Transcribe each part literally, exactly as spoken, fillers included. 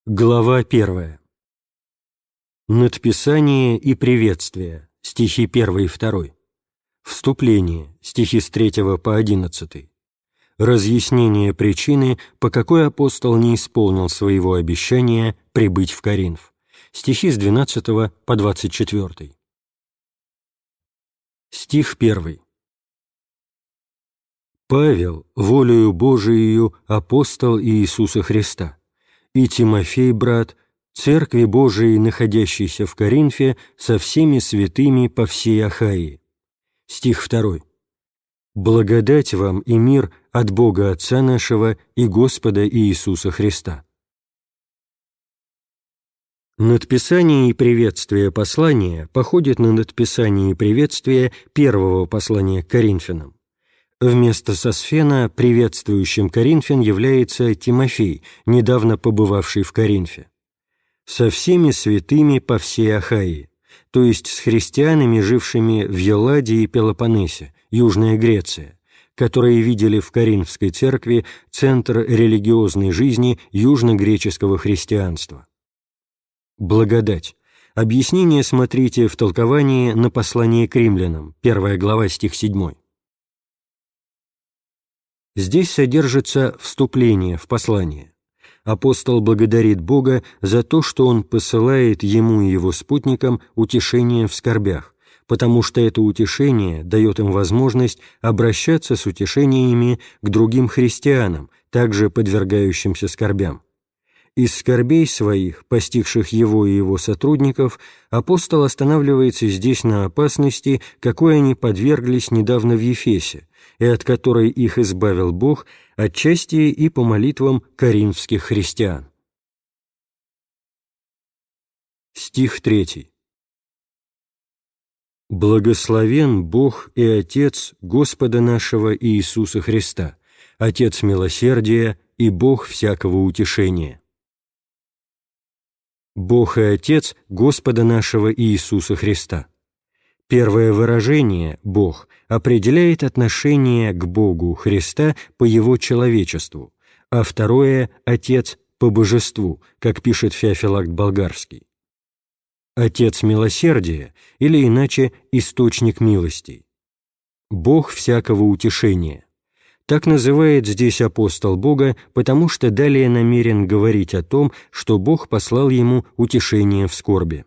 Глава первая. Надписание и приветствие. Стихи первый и второй. Вступление. Стихи с третьего по одиннадцатый. Разъяснение причины, по какой апостол не исполнил своего обещания прибыть в Коринф. Стихи с двенадцатого по двадцать четвёртый. Стих первый. Павел, волею Божиею, апостол Иисуса Христа, и Тимофей, брат, Церкви Божией, находящейся в Коринфе, со всеми святыми по всей Ахаии. Стих второй. Благодать вам и мир от Бога Отца нашего и Господа Иисуса Христа. Надписание и приветствие послания походит на надписание и приветствие первого послания к Коринфянам. Вместо Сосфена приветствующим Коринфян является Тимофей, недавно побывавший в Коринфе. Со всеми святыми по всей Ахаии, то есть с христианами, жившими в Елладе и Пелопоннесе, Южная Греция, которые видели в Коринфской церкви центр религиозной жизни южногреческого христианства. Благодать. Объяснение смотрите в толковании на послание к римлянам, первая глава, стих седьмой. Здесь содержится вступление в послание. Апостол благодарит Бога за то, что Он посылает ему и его спутникам утешение в скорбях, потому что это утешение дает им возможность обращаться с утешениями к другим христианам, также подвергающимся скорбям. Из скорбей своих, постигших его и его сотрудников, апостол останавливается здесь на опасности, какой они подверглись недавно в Ефесе, и от которой их избавил Бог, отчасти и по молитвам коринфских христиан. Стих третий. «Благословен Бог и Отец Господа нашего Иисуса Христа, Отец милосердия и Бог всякого утешения». Бог и Отец Господа нашего Иисуса Христа. Первое выражение «Бог» определяет отношение к Богу Христа по Его человечеству, а второе «Отец» по божеству, как пишет Феофилакт Болгарский. Отец милосердия, или иначе источник милостей. Бог всякого утешения. Так называет здесь апостол Бога, потому что далее намерен говорить о том, что Бог послал ему утешение в скорби.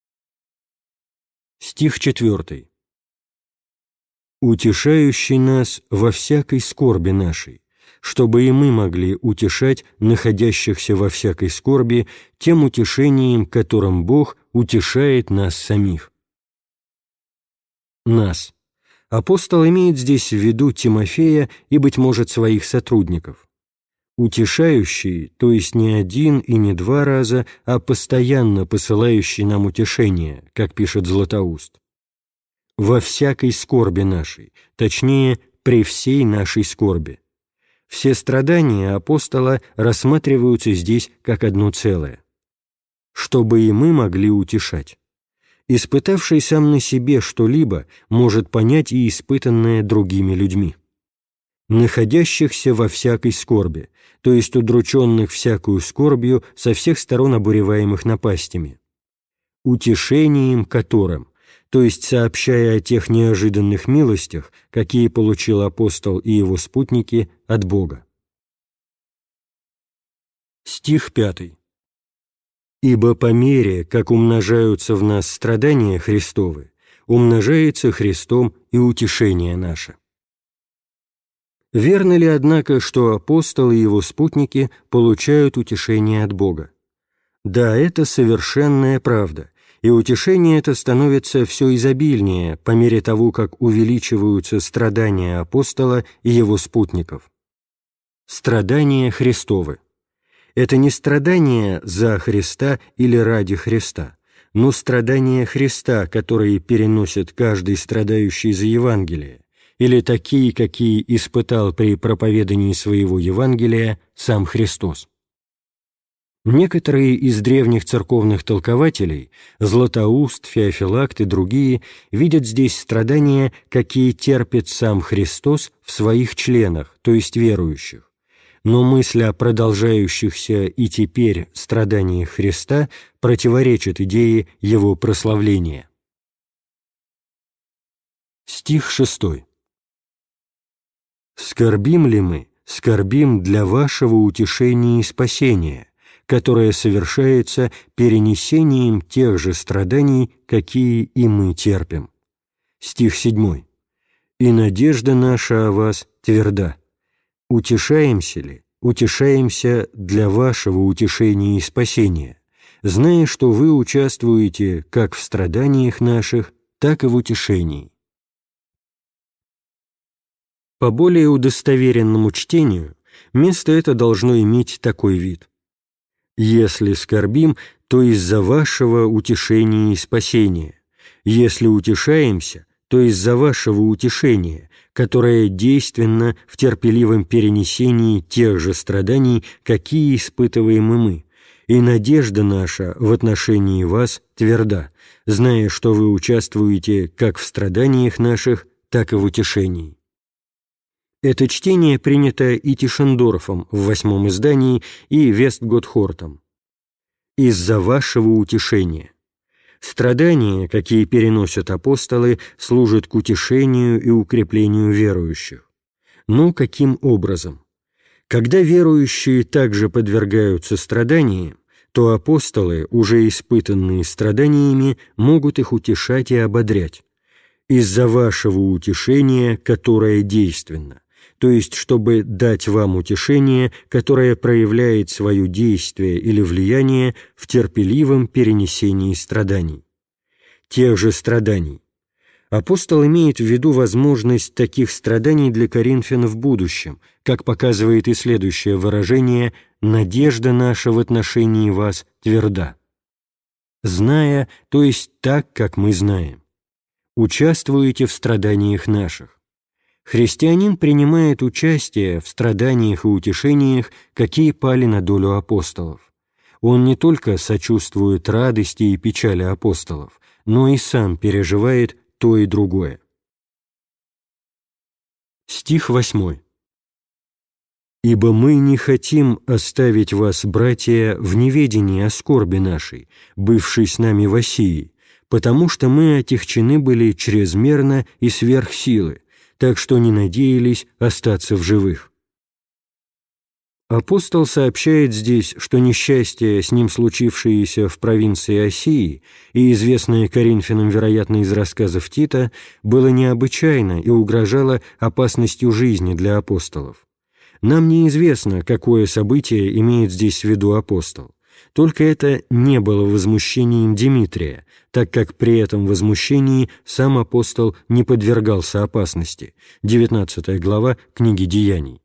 Стих четвертый. «Утешающий нас во всякой скорби нашей, чтобы и мы могли утешать находящихся во всякой скорби тем утешением, которым Бог утешает нас самих». Нас. Апостол имеет здесь в виду Тимофея и, быть может, своих сотрудников. Утешающий, то есть не один и не два раза, а постоянно посылающий нам утешение, как пишет Златоуст. Во всякой скорби нашей, точнее, при всей нашей скорби. Все страдания апостола рассматриваются здесь как одно целое. Чтобы и мы могли утешать. Испытавший сам на себе что-либо может понять и испытанное другими людьми. Находящихся во всякой скорби, то есть удрученных всякую скорбью со всех сторон обуреваемых напастями. Утешением которым, то есть сообщая о тех неожиданных милостях, какие получил апостол и его спутники от Бога. Стих пятый. «Ибо по мере, как умножаются в нас страдания Христовы, умножается Христом и утешение наше». Верно ли, однако, что апостол и его спутники получают утешение от Бога? Да, это совершенная правда, и утешение это становится все изобильнее по мере того, как увеличиваются страдания апостола и его спутников. Страдания Христовы. Это не страдания за Христа или ради Христа, но страдания Христа, которые переносит каждый страдающий за Евангелие, или такие, какие испытал при проповедании своего Евангелия сам Христос. Некоторые из древних церковных толкователей, Златоуст, Феофилакт и другие, видят здесь страдания, какие терпит сам Христос в своих членах, то есть верующих, но мысль о продолжающихся и теперь страданиях Христа противоречит идее Его прославления. Стих шестой. «Скорбим ли мы? Скорбим для вашего утешения и спасения, которое совершается перенесением тех же страданий, какие и мы терпим». Стих седьмой. «И надежда наша о вас тверда. Утешаемся ли? Утешаемся для вашего утешения и спасения, зная, что вы участвуете как в страданиях наших, так и в утешении». По более удостоверенному чтению, место это должно иметь такой вид: «Если скорбим, то из-за вашего утешения и спасения. Если утешаемся, то из-за вашего утешения, которое действенно в терпеливом перенесении тех же страданий, какие испытываем и мы, и надежда наша в отношении вас тверда, зная, что вы участвуете как в страданиях наших, так и в утешении». Это чтение принято и Тишендорфом в восьмом издании и Вестготхортом. «Из-за вашего утешения». Страдания, какие переносят апостолы, служат к утешению и укреплению верующих. Но каким образом? Когда верующие также подвергаются страданиям, то апостолы, уже испытанные страданиями, могут их утешать и ободрять. «Из-за вашего утешения, которое действенно», то есть чтобы дать вам утешение, которое проявляет свое действие или влияние в терпеливом перенесении страданий. Тех же страданий. Апостол имеет в виду возможность таких страданий для коринфян в будущем, как показывает и следующее выражение «надежда наша в отношении вас тверда». «Зная», то есть так, как мы знаем. «Участвуете в страданиях наших». Христианин принимает участие в страданиях и утешениях, какие пали на долю апостолов. Он не только сочувствует радости и печали апостолов, но и сам переживает то и другое. Стих восьмой. «Ибо мы не хотим оставить вас, братья, в неведении о скорби нашей, бывшей с нами в Асии, потому что мы отягчены были чрезмерно и сверх силы, так что не надеялись остаться в живых». Апостол сообщает здесь, что несчастье, с ним случившееся в провинции Асии и известное Коринфянам, вероятно, из рассказов Тита, было необычайно и угрожало опасностью жизни для апостолов. Нам неизвестно, какое событие имеет здесь в виду апостол. Только это не было возмущением Димитрия, так как при этом возмущении сам апостол не подвергался опасности. девятнадцатая глава книги Деяний.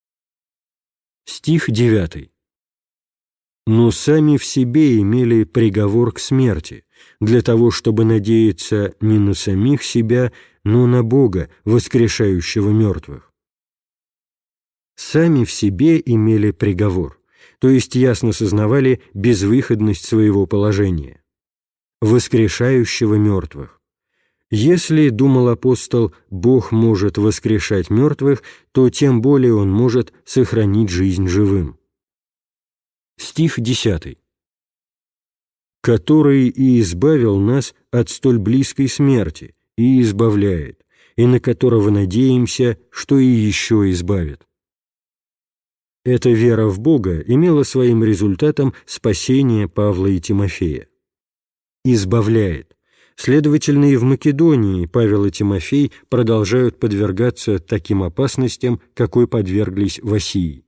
Стих девятый. «Но сами в себе имели приговор к смерти, для того, чтобы надеяться не на самих себя, но на Бога, воскрешающего мертвых». Сами в себе имели приговор, то есть ясно сознавали безвыходность своего положения, воскрешающего мертвых. Если, думал апостол, Бог может воскрешать мертвых, то тем более Он может сохранить жизнь живым. Стих десятый. «Который и избавил нас от столь близкой смерти, и избавляет, и на которого надеемся, что и еще избавит». Эта вера в Бога имела своим результатом спасение Павла и Тимофея. «Избавляет». Следовательно, и в Македонии Павел и Тимофей продолжают подвергаться таким опасностям, какой подверглись в Асии.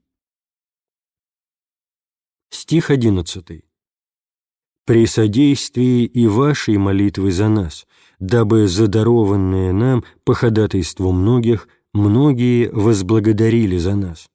Стих одиннадцатый. «При содействии и вашей молитвы за нас, дабы задарованные нам по ходатайству многих, многие возблагодарили за нас».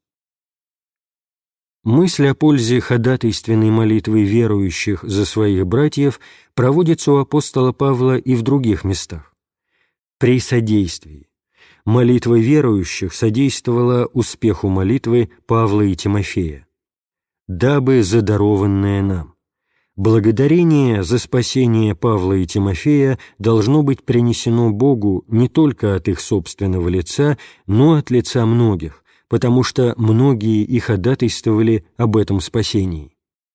Мысль о пользе ходатайственной молитвы верующих за своих братьев проводится у апостола Павла и в других местах. При содействии. Молитва верующих содействовала успеху молитвы Павла и Тимофея. «Дабы задарованное нам». Благодарение за спасение Павла и Тимофея должно быть принесено Богу не только от их собственного лица, но от лица многих, потому что многие и ходатайствовали об этом спасении.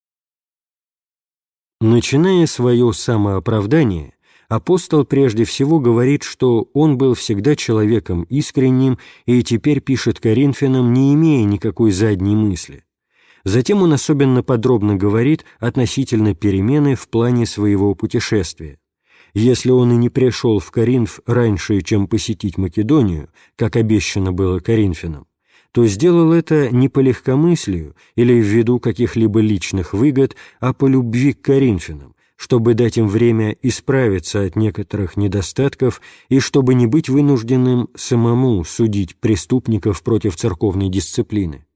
Начиная свое самооправдание, апостол прежде всего говорит, что он был всегда человеком искренним и теперь пишет Коринфянам, не имея никакой задней мысли. Затем он особенно подробно говорит относительно перемены в плане своего путешествия. Если он и не пришел в Коринф раньше, чем посетить Македонию, как обещано было Коринфянам, то сделал это не по легкомыслию или ввиду каких-либо личных выгод, а по любви к Коринфянам, чтобы дать им время исправиться от некоторых недостатков и чтобы не быть вынужденным самому судить преступников против церковной дисциплины.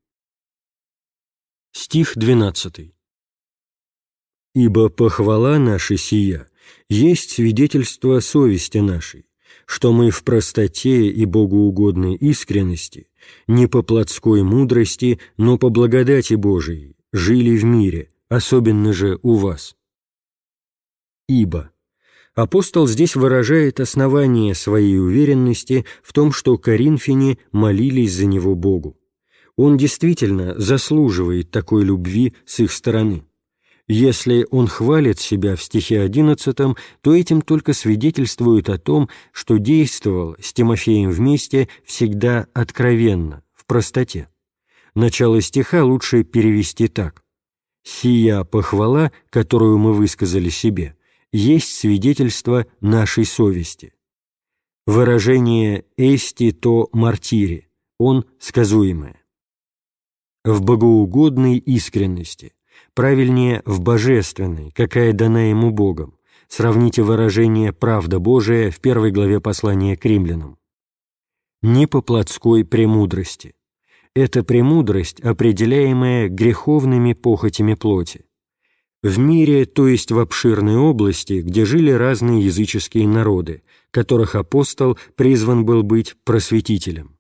Стих двенадцатый. «Ибо похвала наша сия есть свидетельство совести нашей, что мы в простоте и богоугодной искренности, не по плотской мудрости, но по благодати Божией, жили в мире, особенно же у вас». «Ибо». Апостол здесь выражает основание своей уверенности в том, что коринфяне молились за него Богу. Он действительно заслуживает такой любви с их стороны. Если он хвалит себя в стихе одиннадцатом, то этим только свидетельствует о том, что действовал с Тимофеем вместе всегда откровенно, в простоте. Начало стиха лучше перевести так: «Сия похвала, которую мы высказали себе, есть свидетельство нашей совести». Выражение «эсти то мартири», он сказуемое. В богоугодной искренности, правильнее, в божественной, какая дана ему Богом. Сравните выражение «правда Божия» в первой главе послания к римлянам. Не по плотской премудрости. Это премудрость, определяемая греховными похотями плоти. В мире, то есть в обширной области, где жили разные языческие народы, которых апостол призван был быть просветителем.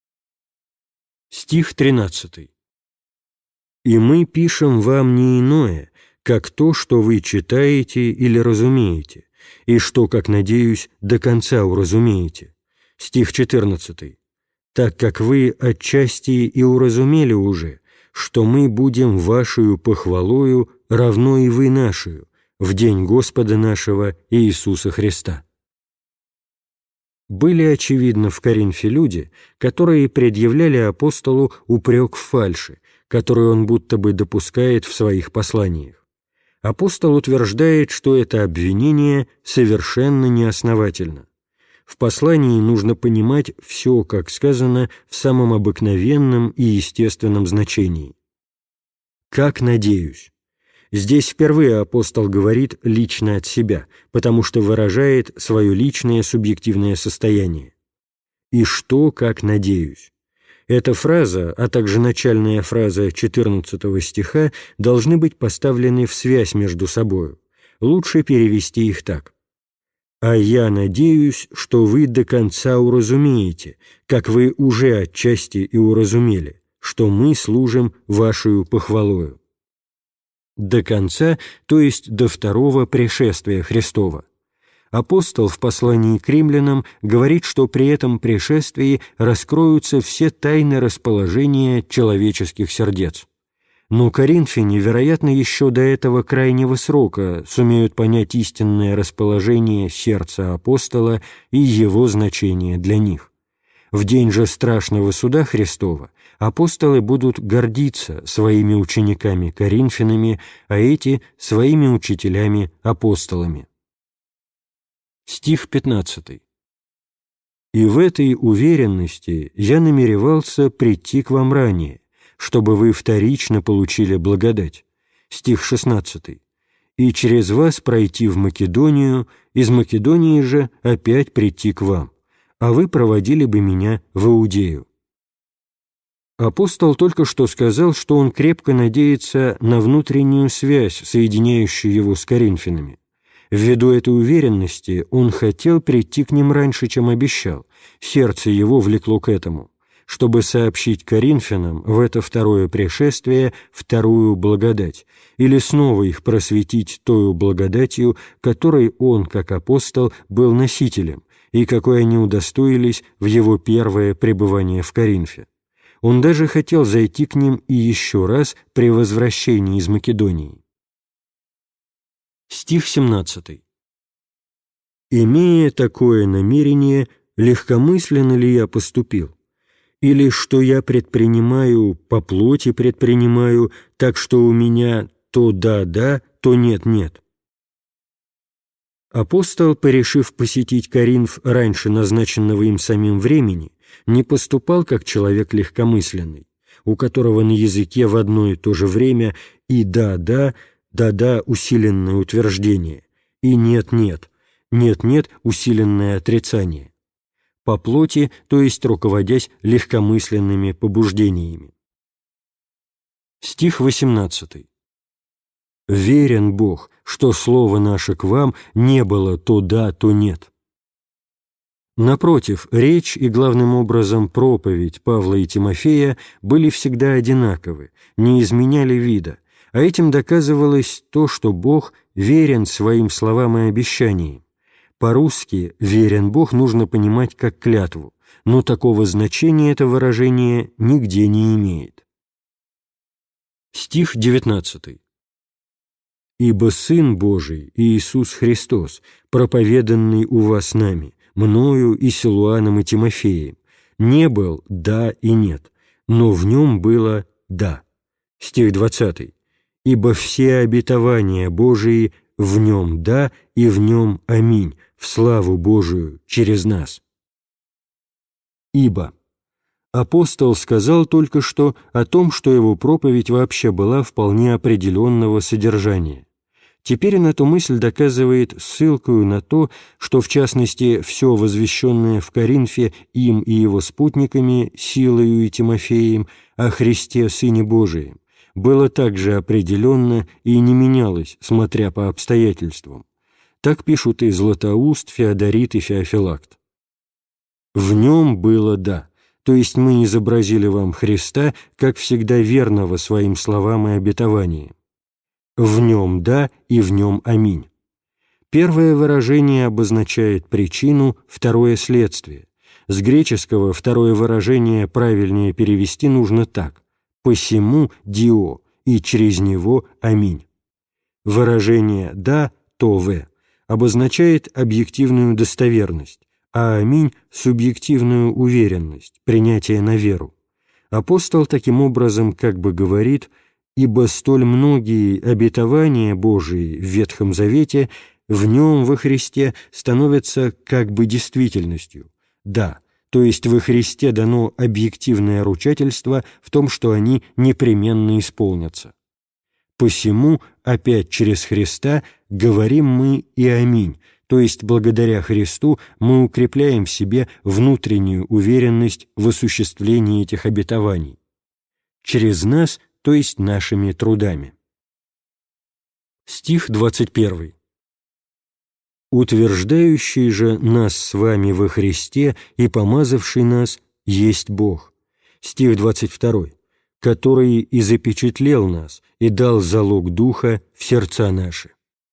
Стих тринадцатый. «И мы пишем вам не иное, как то, что вы читаете или разумеете, и что, как надеюсь, до конца уразумеете». Стих четырнадцатый. «Так как вы отчасти и уразумели уже, что мы будем вашею похвалою равно и вы нашею в день Господа нашего Иисуса Христа». Были, очевидно, в Коринфе люди, которые предъявляли апостолу упрек в фальши, который он будто бы допускает в своих посланиях. Апостол утверждает, что это обвинение совершенно неосновательно. В послании нужно понимать все, как сказано, в самом обыкновенном и естественном значении. «Как надеюсь». Здесь впервые апостол говорит лично от себя, потому что выражает свое личное субъективное состояние. «И что, как надеюсь». Эта фраза, а также начальная фраза четырнадцатого стиха должны быть поставлены в связь между собою. Лучше перевести их так: «А я надеюсь, что вы до конца уразумеете, как вы уже отчасти и уразумели, что мы служим вашею похвалою». До конца, то есть до второго пришествия Христова. Апостол в послании к римлянам говорит, что при этом пришествии раскроются все тайны расположения человеческих сердец. Но коринфяне, вероятно, еще до этого крайнего срока сумеют понять истинное расположение сердца апостола и его значение для них. В день же страшного суда Христова апостолы будут гордиться своими учениками-коринфянами, а эти – своими учителями-апостолами. Стих пятнадцатый. «И в этой уверенности я намеревался прийти к вам ранее, чтобы вы вторично получили благодать». Стих шестнадцатый. «И через вас пройти в Македонию, из Македонии же опять прийти к вам, а вы проводили бы меня в Иудею». Апостол только что сказал, что он крепко надеется на внутреннюю связь, соединяющую его с коринфянами. Ввиду этой уверенности он хотел прийти к ним раньше, чем обещал, сердце его влекло к этому, чтобы сообщить коринфянам в это второе пришествие вторую благодать, или снова их просветить тою благодатью, которой он, как апостол, был носителем, и какой они удостоились в его первое пребывание в Коринфе. Он даже хотел зайти к ним и еще раз при возвращении из Македонии. Стих семнадцатый. «Имея такое намерение, легкомысленно ли я поступил? Или что я предпринимаю, по плоти предпринимаю, так что у меня то да-да, то нет-нет?» Апостол, порешив посетить Коринф раньше назначенного им самим времени, не поступал как человек легкомысленный, у которого на языке в одно и то же время и «да-да», «да-да» усиленное утверждение, и «нет-нет», «нет-нет» усиленное отрицание. По плоти, то есть руководясь легкомысленными побуждениями. Стих восемнадцатый. «Верен Бог, что слово наше к вам не было то да, то нет». Напротив, речь и, главным образом, проповедь Павла и Тимофея были всегда одинаковы, не изменяли вида, а этим доказывалось то, что Бог верен своим словам и обещаниям. По-русски «верен Бог» нужно понимать как клятву, но такого значения это выражение нигде не имеет. Стих девятнадцатый. «Ибо Сын Божий, Иисус Христос, проповеданный у вас нами, мною и Силуаном и Тимофеем, не был «да» и «нет», но в нем было «да». Стих двадцатый. «Ибо все обетования Божии в нем «да» и в нем «аминь», в славу Божию через нас». Ибо апостол сказал только что о том, что его проповедь вообще была вполне определенного содержания. Теперь он эту мысль доказывает ссылкою на то, что, в частности, все возвещенное в Коринфе им и его спутниками, Силою и Тимофеем, о Христе Сыне Божием, было также определенно и не менялось, смотря по обстоятельствам. Так пишут и Златоуст, Феодорит и Феофилакт. В нем было «да», то есть мы изобразили вам Христа, как всегда верного своим словам и обетованиям. В нем «да» и в нем «аминь». Первое выражение обозначает причину, второе — следствие. С греческого второе выражение правильнее перевести нужно так: «посему дио» и через него «аминь». Выражение «да» — то «в» обозначает объективную достоверность, а «аминь» — субъективную уверенность, принятие на веру. Апостол таким образом как бы говорит: «Ибо столь многие обетования Божии в Ветхом Завете в нем, во Христе, становятся как бы действительностью». Да, то есть во Христе дано объективное ручательство в том, что они непременно исполнятся. Посему, опять через Христа, говорим мы и аминь, то есть благодаря Христу мы укрепляем в себе внутреннюю уверенность в осуществлении этих обетований. Через нас, то есть нашими трудами. Стих двадцать первый. «Утверждающий же нас с вами во Христе и помазавший нас есть Бог». Стих двадцать второй. «Который и запечатлел нас, и дал залог Духа в сердца наши».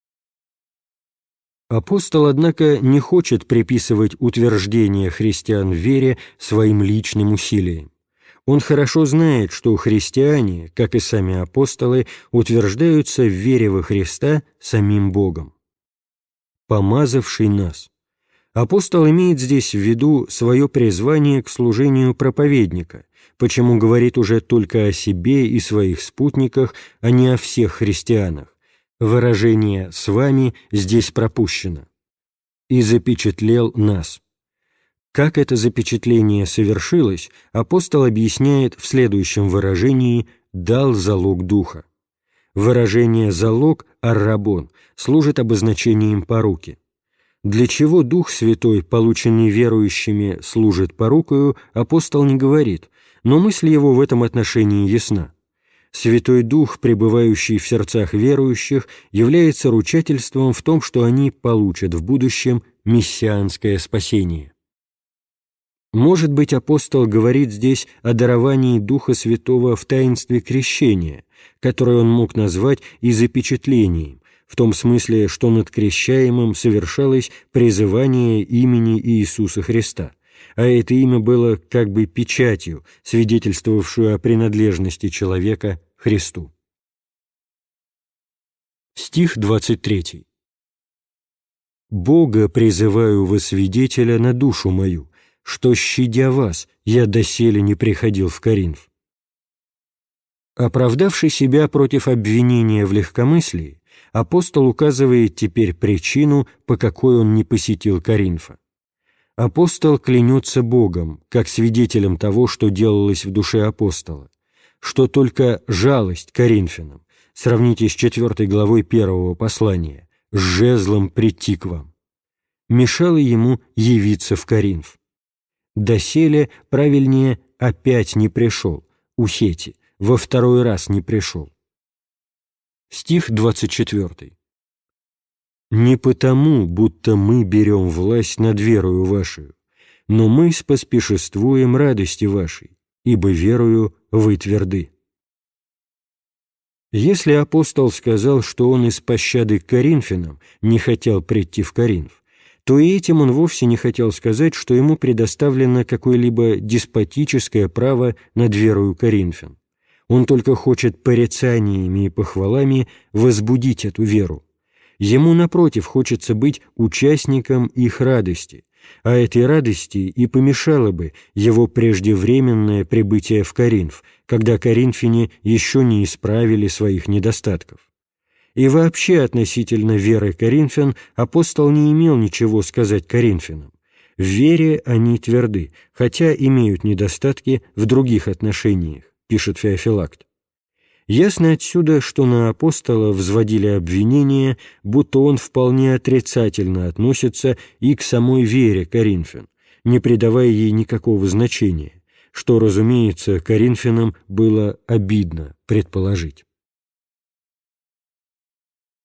Апостол, однако, не хочет приписывать утверждение христиан в вере своим личным усилиям. Он хорошо знает, что христиане, как и сами апостолы, утверждаются в вере во Христа самим Богом. «Помазавший нас». Апостол имеет здесь в виду свое призвание к служению проповедника, почему говорит уже только о себе и своих спутниках, а не о всех христианах. Выражение «с вами» здесь пропущено. «И запечатлел нас». Как это запечатление совершилось, апостол объясняет в следующем выражении «дал залог Духа». Выражение «залог» «аррабон» служит обозначением поруки. Для чего Дух Святой, полученный верующими, служит порукою, апостол не говорит, но мысль его в этом отношении ясна. Святой Дух, пребывающий в сердцах верующих, является ручательством в том, что они получат в будущем мессианское спасение. Может быть, апостол говорит здесь о даровании Духа Святого в таинстве крещения, которое он мог назвать и запечатлением, в том смысле, что над крещаемым совершалось призывание имени Иисуса Христа, а это имя было как бы печатью, свидетельствовавшую о принадлежности человека Христу. Стих двадцать третий. «Бога призываю во свидетеля на душу мою, что, щадя вас, я доселе не приходил в Коринф». Оправдавший себя против обвинения в легкомыслии, апостол указывает теперь причину, по какой он не посетил Коринфа. Апостол клянется Богом, как свидетелем того, что делалось в душе апостола, что только жалость коринфянам, сравните с четвертой главой первого послания, с жезлом прийти к вам, мешала ему явиться в Коринф. Доселе, правильнее, опять не пришел, ухети, во второй раз не пришел. Стих двадцать четвёртый. «Не потому, будто мы берем власть над верою вашей, но мы споспешествуем радости вашей, ибо верою вы тверды». Если апостол сказал, что он из пощады к коринфянам не хотел прийти в Коринф, то и этим он вовсе не хотел сказать, что ему предоставлено какое-либо деспотическое право над верою коринфян. Он только хочет порицаниями и похвалами возбудить эту веру. Ему, напротив, хочется быть участником их радости, а этой радости и помешало бы его преждевременное прибытие в Коринф, когда коринфяне еще не исправили своих недостатков. И вообще относительно веры коринфян апостол не имел ничего сказать коринфянам. В вере они тверды, хотя имеют недостатки в других отношениях, пишет Феофилакт. Ясно отсюда, что на апостола взводили обвинения, будто он вполне отрицательно относится и к самой вере коринфян, не придавая ей никакого значения, что, разумеется, коринфянам было обидно предположить.